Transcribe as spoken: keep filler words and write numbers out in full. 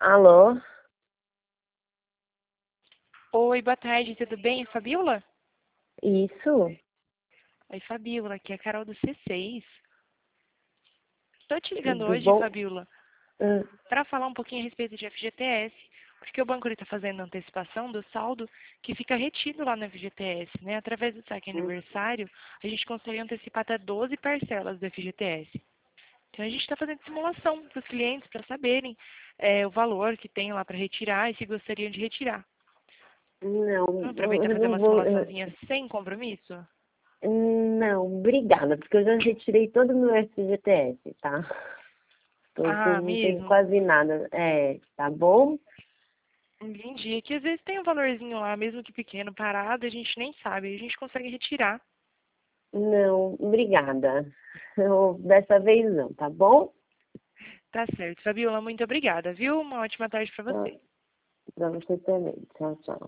Alô? Oi, boa tarde, tudo bem? É Fabiola? Isso? Oi, Fabiola, aqui é a Carol do C seis. Estou te ligando Tudo hoje, bom? Fabiola, Hum, para falar um pouquinho a respeito de F G T S, porque o banco está fazendo antecipação do saldo que fica retido lá no F G T S, né? Através do saque hum. aniversário, a gente consegue antecipar até doze parcelas do F G T S. Então a gente está fazendo simulação para os clientes para saberem é, o valor que tem lá para retirar e se gostariam de retirar. Não, Vamos aproveitar e eu fazer não uma vou. eu- simulaçãozinha sem compromisso? Não, obrigada, porque eu já retirei todo o meu F G T S, tá? Tô, tô- Ah, não tenho mesmo? quase nada. É, tá bom? Entendi. É que às vezes tem um valorzinho lá, mesmo que pequeno, parado, a gente nem sabe, aí a gente consegue retirar. Não, obrigada. Eu, dessa vez não, tá bom? Tá certo. Fabiola, muito obrigada, viu? Uma ótima tarde para Pra você. pra você também. Tchau, tchau.